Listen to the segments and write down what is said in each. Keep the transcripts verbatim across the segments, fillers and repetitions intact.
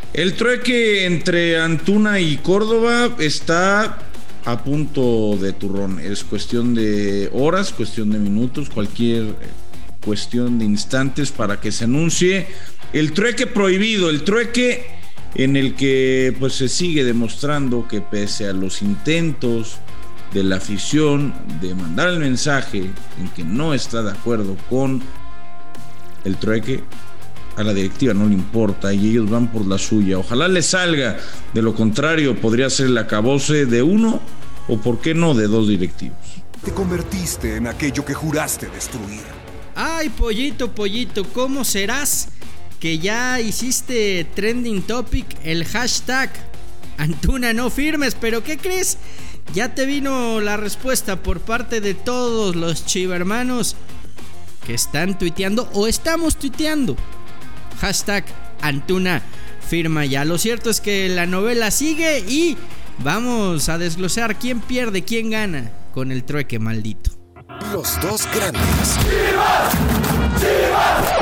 El trueque entre Antuna y Córdoba está a punto de turrón. Es cuestión de horas, cuestión de minutos, cualquier cuestión de instantes para que se anuncie el trueque prohibido, el trueque en el que pues se sigue demostrando que pese a los intentos de la afición de mandar el mensaje en que no está de acuerdo con el trueque, a la directiva no le importa y ellos van por la suya. Ojalá les salga, de lo contrario podría ser el acabose de uno o por qué no de dos directivos. Te convertiste en aquello que juraste destruir. Ay, pollito, pollito, ¿cómo serás que ya hiciste trending topic el hashtag Antuna no firmes? ¿Pero qué crees? Ya te vino la respuesta por parte de todos los chivermanos que están tuiteando o estamos tuiteando hashtag Antuna firma ya. Lo cierto es que la novela sigue y vamos a desglosar quién pierde, quién gana con el trueque maldito. Los dos grandes. ¡Chivas! ¡Chivas!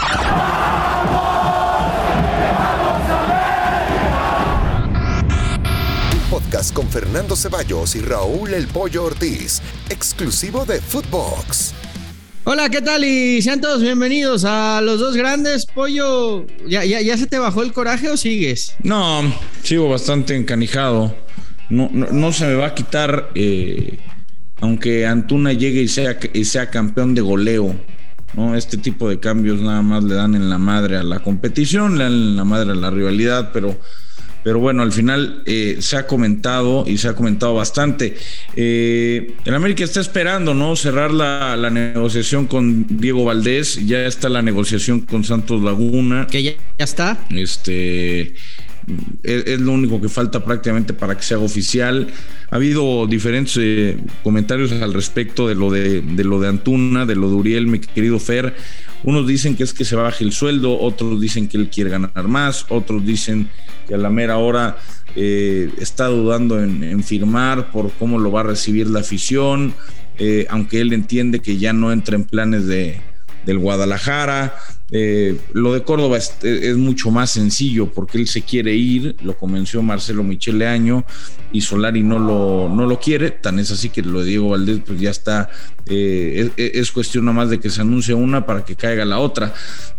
Un podcast con Fernando Ceballos y Raúl El Pollo Ortiz, exclusivo de Footbox. Hola, ¿qué tal? Y sean todos bienvenidos a Los Dos Grandes. Pollo, ¿ya, ya, ya se te bajó el coraje o sigues? No, sigo bastante encanijado. No, no, no se me va a quitar, eh, aunque Antuna llegue y sea, y sea campeón de goleo, ¿no? Este tipo de cambios nada más le dan en la madre a la competición, le dan en la madre a la rivalidad, pero... Pero bueno, al final eh, se ha comentado y se ha comentado bastante. Eh, el América está esperando, ¿no? Cerrar la, la negociación con Diego Valdés. Ya está la negociación con Santos Laguna. Que ya, ya está. Este... Es, es lo único que falta prácticamente para que se haga oficial. Ha habido diferentes eh, comentarios al respecto de lo de, de lo de Antuna, de lo de Uriel, mi querido Fer. Unos dicen que es que se baje el sueldo, otros dicen que él quiere ganar más, otros dicen que a la mera hora eh, está dudando en, en firmar por cómo lo va a recibir la afición, eh, aunque él entiende que ya no entra en planes de, del Guadalajara. Eh, lo de Córdoba es, es mucho más sencillo porque él se quiere ir, lo convenció Marcelo Michele Año y Solari no lo, no lo quiere, tan es así que lo de Diego Valdés pues ya está, eh, es, es cuestión nada más de que se anuncie una para que caiga la otra.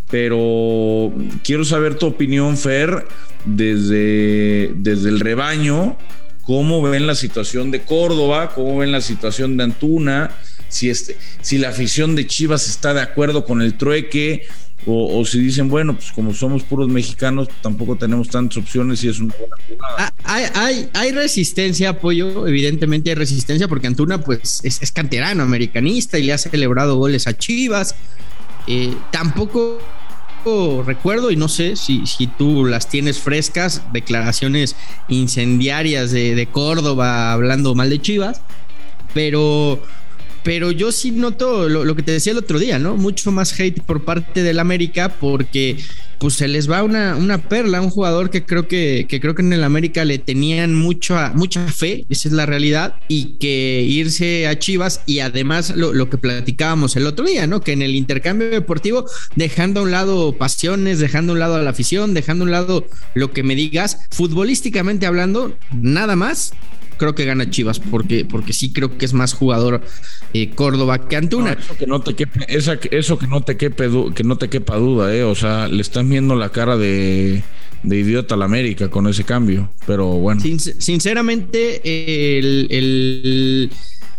Pero quiero saber tu opinión, Fer, desde, desde el rebaño, cómo ven la situación de Córdoba, cómo ven la situación de Antuna, si, este, si la afición de Chivas está de acuerdo con el trueque, o, o si dicen, bueno, pues como somos puros mexicanos, tampoco tenemos tantas opciones y es una buena jugada. Ah, hay, hay, hay resistencia, Apoyo, evidentemente hay resistencia porque Antuna pues es, es canterano, americanista y le ha celebrado goles a Chivas. Eh, tampoco recuerdo, y no sé si, si tú las tienes frescas, declaraciones incendiarias de, de Córdoba hablando mal de Chivas, pero... Pero yo sí noto lo, lo que te decía el otro día, ¿no? Mucho más hate por parte del América porque pues se les va una, una perla, un jugador que creo que, que creo que en el América le tenían mucha, mucha fe, esa es la realidad, y que irse a Chivas y además lo, lo que platicábamos el otro día, ¿no? Que en el intercambio deportivo, dejando a un lado pasiones, dejando a un lado a la afición, dejando a un lado lo que me digas, futbolísticamente hablando, nada más. Creo que gana Chivas porque, porque sí creo que es más jugador eh, Córdoba que Antuna. No, eso que no te quepe, esa, eso que no te quepe, que no te quepa duda, eh. O sea, le están viendo la cara de, de idiota a la América con ese cambio. Pero bueno. Sin, sinceramente, el, el,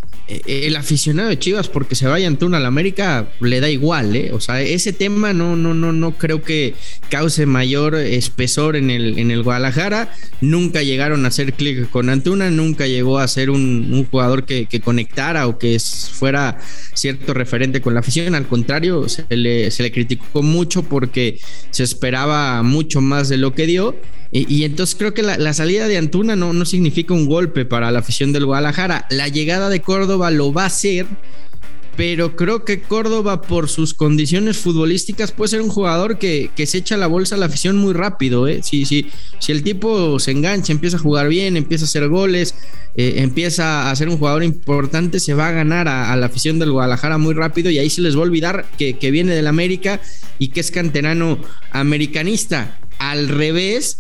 el aficionado de Chivas porque se vaya Antuna a la América le da igual, eh. O sea, ese tema no, no, no, no creo que cause mayor espesor en el, en el Guadalajara. Nunca llegaron a hacer clic con Antuna, nunca llegó a ser un, un jugador que, que conectara o que fuera cierto referente con la afición. Al contrario, se le, se le criticó mucho porque se esperaba mucho más de lo que dio. Y, y entonces creo que la, la salida de Antuna no, no significa un golpe para la afición del Guadalajara. La llegada de Córdoba lo va a hacer, pero creo que Córdoba por sus condiciones futbolísticas puede ser un jugador que, que se echa la bolsa a la afición muy rápido, ¿eh? Si, si, si el tipo se engancha, empieza a jugar bien, empieza a hacer goles, eh, empieza a ser un jugador importante, se va a ganar a, a la afición del Guadalajara muy rápido y ahí se les va a olvidar que, que viene del América y que es canterano americanista. Al revés,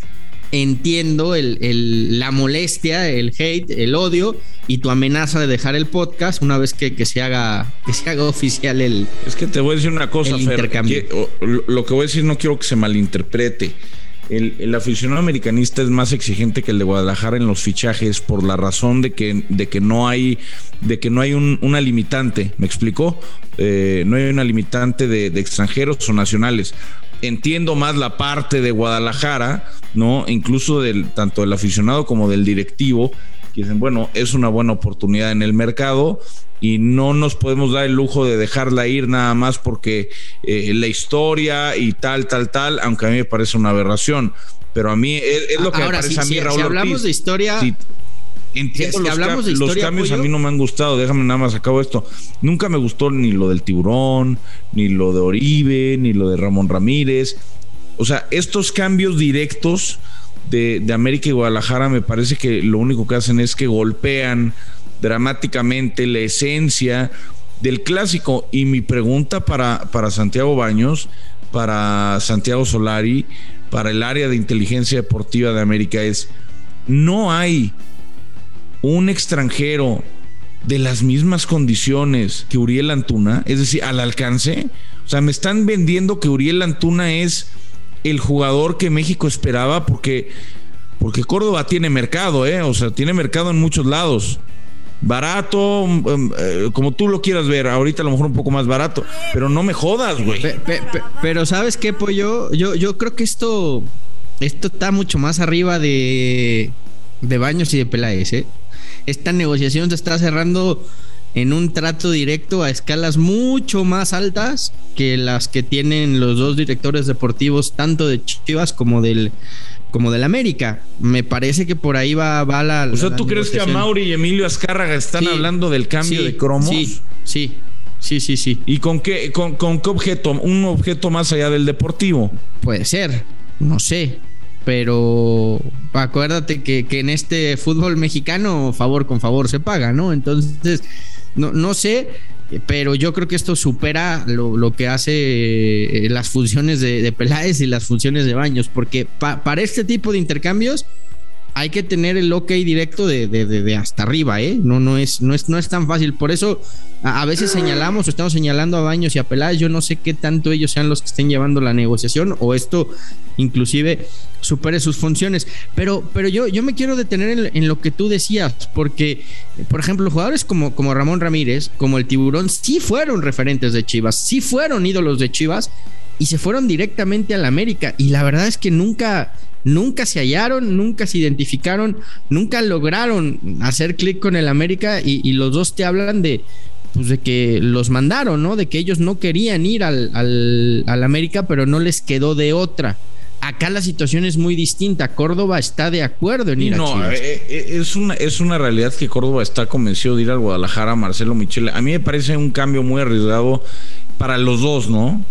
entiendo el, el, la molestia, el hate, el odio y tu amenaza de dejar el podcast una vez que, que, se, haga, que se haga oficial el Es que te voy a decir una cosa, Fer, que, lo que voy a decir no quiero que se malinterprete. El, el aficionado americanista es más exigente que el de Guadalajara en los fichajes por la razón de que, de que no hay, de que no hay un, una limitante, ¿me explicó? Eh, no hay una limitante de, de extranjeros o nacionales. Entiendo más la parte de Guadalajara, ¿no? Incluso del, tanto del aficionado como del directivo, que dicen, bueno, es una buena oportunidad en el mercado y no nos podemos dar el lujo de dejarla ir nada más porque eh, la historia y tal, tal, tal, aunque a mí me parece una aberración. Pero a mí es, es lo que Ahora, me parece si, a mí, si, Raúl si hablamos Ortiz. de historia... Si, Entiendo, si los, hablamos de historia, los cambios pollo, a mí no me han gustado. Déjame nada más acabo esto. Nunca me gustó ni lo del Tiburón, ni lo de Oribe, ni lo de Ramón Ramírez. O sea, estos cambios directos de, de América y Guadalajara me parece que lo único que hacen es que golpean dramáticamente la esencia del clásico. Y mi pregunta para, para Santiago Baños, para Santiago Solari, para el área de inteligencia deportiva de América es: no hay un extranjero de las mismas condiciones que Uriel Antuna, es decir, al alcance. O sea, me están vendiendo que Uriel Antuna es el jugador que México esperaba porque, porque Córdoba tiene mercado, ¿eh? O sea, tiene mercado en muchos lados. Barato, eh, como tú lo quieras ver, ahorita a lo mejor un poco más barato, pero no me jodas, güey. Pe, pe, pe, pero ¿sabes qué, Pollo? Yo, yo creo que esto, esto está mucho más arriba de, de Baños y de Peláez, ¿eh? Esta negociación se está cerrando en un trato directo a escalas mucho más altas que las que tienen los dos directores deportivos, tanto de Chivas como del como del América. Me parece que por ahí va, va la... O sea, la ¿tú crees que a Mauri y Emilio Azcárraga están sí, hablando del cambio sí, de cromos? Sí, sí, sí, sí, sí. ¿Y con qué, con, con qué objeto? ¿Un objeto más allá del deportivo? Puede ser, no sé. Pero acuérdate que, que en este fútbol mexicano favor con favor se paga, ¿no? Entonces, no, no sé, pero yo creo que esto supera lo, lo que hace las funciones de, de Peláez y las funciones de Baños, porque pa, para este tipo de intercambios hay que tener el ok directo de, de, de, de hasta arriba, ¿eh? No, no, es, no, es, no es tan fácil. Por eso a, a veces señalamos o estamos señalando a Baños y a Peláez. Yo no sé qué tanto ellos sean los que estén llevando la negociación o esto inclusive supere sus funciones. Pero, pero yo, yo me quiero detener en, en lo que tú decías, porque, por ejemplo, jugadores como, como Ramón Ramírez, como el Tiburón, sí fueron referentes de Chivas, sí fueron ídolos de Chivas y se fueron directamente a la América. Y la verdad es que nunca... Nunca se hallaron, nunca se identificaron, nunca lograron hacer clic con el América y, y los dos te hablan de, pues de que los mandaron, ¿no? De que ellos no querían ir al, al, al América, pero no les quedó de otra. Acá la situación es muy distinta. Córdoba está de acuerdo en ir no, a Chivas. Eh, es, una, es una realidad que Córdoba está convencido de ir al Guadalajara, Marcelo Michele. A mí me parece un cambio muy arriesgado para los dos, ¿no?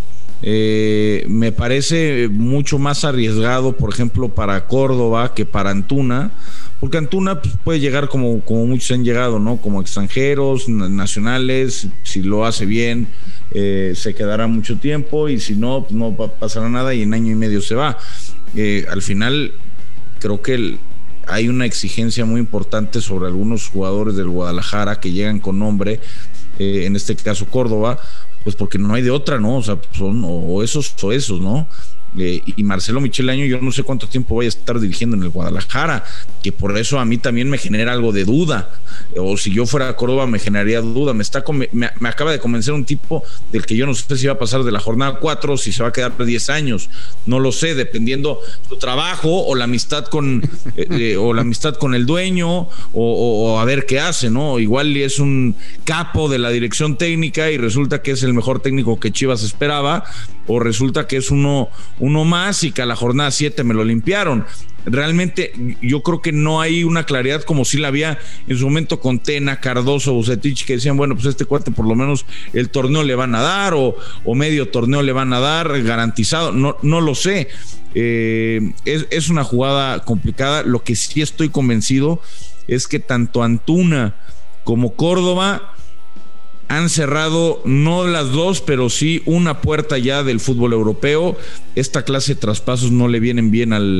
Eh, me parece mucho más arriesgado, por ejemplo, para Córdoba que para Antuna, porque Antuna pues, puede llegar como, como muchos han llegado, ¿no? Como extranjeros, nacionales, si lo hace bien, eh, se quedará mucho tiempo y si no, pues no pasará nada y en año y medio se va. Eh, al final, creo que el, hay una exigencia muy importante sobre algunos jugadores del Guadalajara que llegan con nombre, eh, en este caso Córdoba, pues porque no hay de otra, ¿no? O sea, son o esos o esos, ¿no? Eh, y Marcelo Michele Año, yo no sé cuánto tiempo vaya a estar dirigiendo en el Guadalajara, que por eso a mí también me genera algo de duda. O si yo fuera a Córdoba me generaría duda. Me está me, me acaba de convencer un tipo del que yo no sé si va a pasar de la jornada cuatro o si se va a quedar diez años. No lo sé, dependiendo su trabajo o la amistad con eh, eh, o la amistad con el dueño o, o, o a ver qué hace, ¿no? Igual es un capo de la dirección técnica y resulta que es el mejor técnico que Chivas esperaba, o resulta que es uno uno más y que a la jornada siete me lo limpiaron. Realmente yo creo que no hay una claridad como si la había en su momento con Tena, Cardoso, Bucetich, que decían, bueno, pues este cuate por lo menos el torneo le van a dar o, o medio torneo le van a dar garantizado, no, no lo sé. Eh, es, es una jugada complicada. Lo que sí estoy convencido es que tanto Antuna como Córdoba han cerrado, no las dos, pero sí una puerta ya del fútbol europeo. Esta clase de traspasos no le vienen bien al,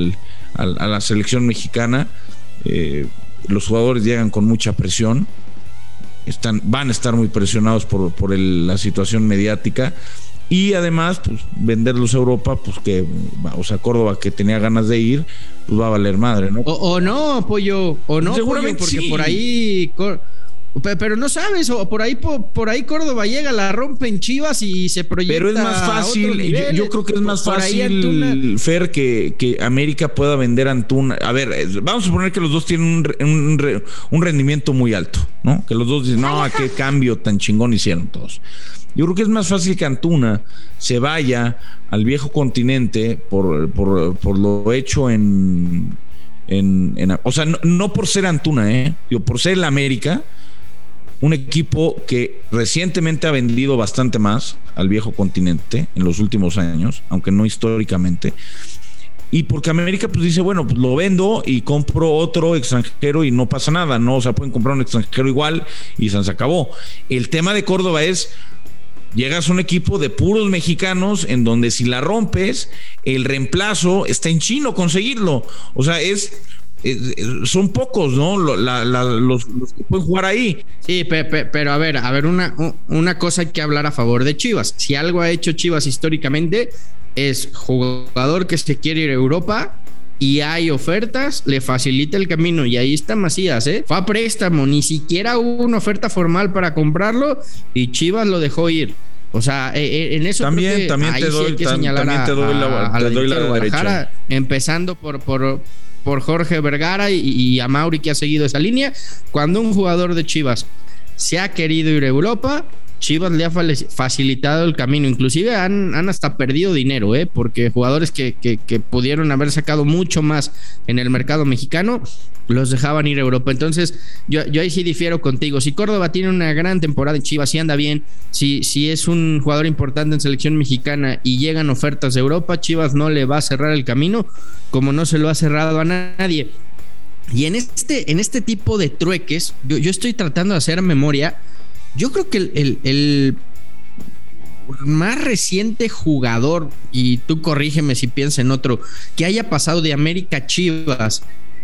a, a la selección mexicana. Eh, los jugadores llegan con mucha presión, están, van a estar muy presionados por, por el, la situación mediática. Y además, pues, venderlos a Europa, pues que, o sea, Córdoba, que tenía ganas de ir, pues va a valer madre, ¿no? O, o no, Pollo, o no, seguramente Pollo, porque sí. por ahí... Pero no sabes, o por ahí por, por ahí Córdoba llega, la rompe en Chivas y se proyecta. Pero es más fácil, yo, yo creo que es más fácil, Fer, que, que América pueda vender a Antuna. A ver, vamos a suponer que los dos tienen un, un, un rendimiento muy alto, ¿no? Que los dos dicen, no, qué cambio tan chingón hicieron todos. Yo creo que es más fácil que Antuna se vaya al viejo continente por, por, por lo hecho en, en, en... O sea, no, no por ser Antuna, ¿eh? Digo, por ser el América, un equipo que recientemente ha vendido bastante más al viejo continente en los últimos años, aunque no históricamente. Y porque América pues dice, bueno, pues lo vendo y compro otro extranjero y no pasa nada, ¿no? O sea, pueden comprar un extranjero igual y se acabó. El tema de Córdoba es... Llegas a un equipo de puros mexicanos en donde si la rompes, el reemplazo está en chino conseguirlo. O sea, es, es son pocos, ¿no? La, la, los, los que pueden jugar ahí. Sí, pe, pe, pero a ver, a ver, una, una cosa hay que hablar a favor de Chivas. Si algo ha hecho Chivas históricamente es jugador que se quiere ir a Europa y hay ofertas, le facilita el camino. Y ahí está Macías, ¿eh? Fue a préstamo, ni siquiera hubo una oferta formal para comprarlo y Chivas lo dejó ir. O sea, eh, en eso también, creo que también ahí te doy, sí hay que tam, señalar también te doy a, la, a, te a doy la, la derecha. Empezando por, por, por Jorge Vergara y, y a Mauri, que ha seguido esa línea. Cuando un jugador de Chivas se ha querido ir a Europa, Chivas le ha facilitado el camino. Inclusive han, han hasta perdido dinero, ¿eh? Porque jugadores que, que, que pudieron haber sacado mucho más en el mercado mexicano los dejaban ir a Europa. Entonces yo, yo ahí sí difiero contigo. Si Córdoba tiene una gran temporada en Chivas, si anda bien, si, si es un jugador importante en selección mexicana y llegan ofertas de Europa, Chivas no le va a cerrar el camino como no se lo ha cerrado a nadie. Y en este, en este tipo de trueques, yo, yo estoy tratando de hacer memoria. Yo creo que el, el, el más reciente jugador, y tú corrígeme si piensas en otro, que haya pasado de América a Chivas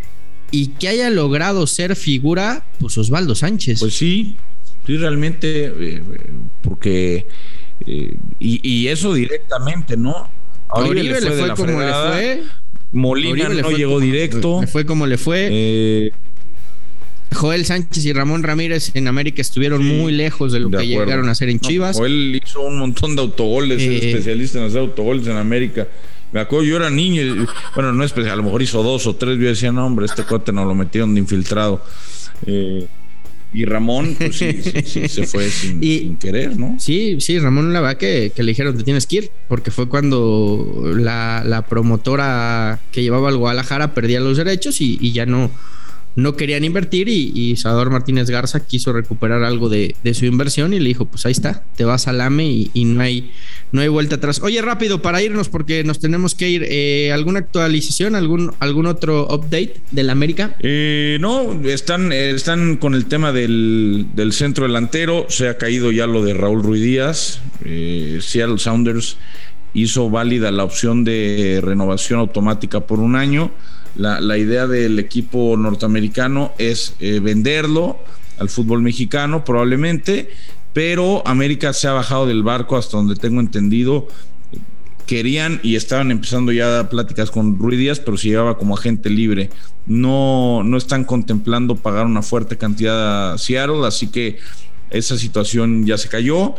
y que haya logrado ser figura, pues Osvaldo Sánchez. Pues sí, sí, realmente, eh, porque eh, y, y eso directamente, ¿no? A Oribe, Oribe le fue, le fue como fregada, le fue. Molina no llegó como, directo. Le fue como le fue. Eh, Joel Sánchez y Ramón Ramírez en América estuvieron sí, muy lejos de lo de que acuerdo. llegaron a hacer en Chivas. No, Joel hizo un montón de autogoles, eh, es especialista en hacer autogoles en América. Me acuerdo, yo era niño, y, bueno, no especial, a lo mejor hizo dos o tres, yo decía, no, hombre, este cuate nos lo metieron de infiltrado. Eh, y Ramón, pues sí, sí, sí, se fue sin, y, sin querer, ¿no? Sí, sí, Ramón, la verdad que, que le dijeron, te tienes que ir, porque fue cuando la, la promotora que llevaba al Guadalajara perdía los derechos y, y ya no... no querían invertir y, y Salvador Martínez Garza quiso recuperar algo de, de su inversión y le dijo, pues ahí está, te vas al A M E y, y no hay no hay vuelta atrás. Oye, rápido, para irnos porque nos tenemos que ir, eh, ¿alguna actualización, algún algún otro update del América? Eh, no, están, están con el tema del, del centro delantero, se ha caído ya lo de Raúl Ruiz Díaz, eh, Seattle Sounders hizo válida la opción de renovación automática por un año. La, la idea del equipo norteamericano es eh, venderlo al fútbol mexicano probablemente, pero América se ha bajado del barco hasta donde tengo entendido. Querían y estaban empezando ya pláticas con Ruiz Díaz, pero se llevaba como agente libre. No, no están contemplando pagar una fuerte cantidad a Seattle, así que esa situación ya se cayó.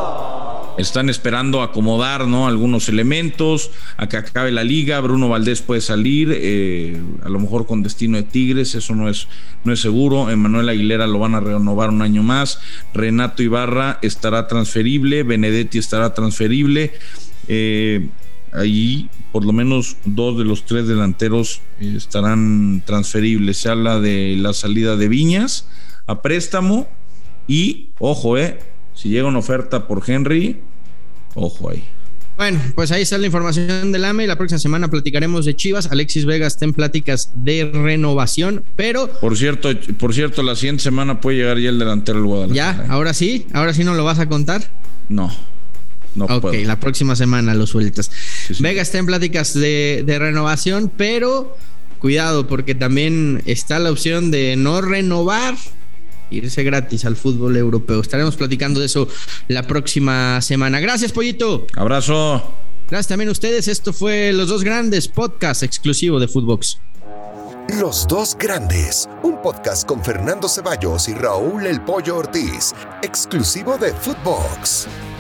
Están esperando acomodar, ¿no?, algunos elementos, a que acabe la liga. Bruno Valdés puede salir, eh, a lo mejor con destino de Tigres, eso no es, no es seguro. Emmanuel Aguilera lo van a renovar un año más. Renato Ibarra estará transferible, Benedetti estará transferible. Eh, ahí por lo menos dos de los tres delanteros eh, estarán transferibles. Se habla de la salida de Viñas a préstamo y, ojo, eh si llega una oferta por Henry, ojo ahí. Bueno, pues ahí está la información del A M E. La próxima semana platicaremos de Chivas. Alexis Vega está en pláticas de renovación, pero... Por cierto, por cierto, la siguiente semana puede llegar ya el delantero del Guadalajara. ¿Ya? ¿Ahora sí? ¿Ahora sí no lo vas a contar? No, no Ok, puedo. La próxima semana lo sueltas. Sí, sí. Vega está en pláticas de, de renovación, pero cuidado, porque también está la opción de no renovar, irse gratis al fútbol europeo. Estaremos platicando de eso la próxima semana. Gracias, Pollito. Abrazo. Gracias también a ustedes. Esto fue Los Dos Grandes, podcast exclusivo de Footbox. Los Dos Grandes, un podcast con Fernando Ceballos y Raúl El Pollo Ortiz, exclusivo de Footbox.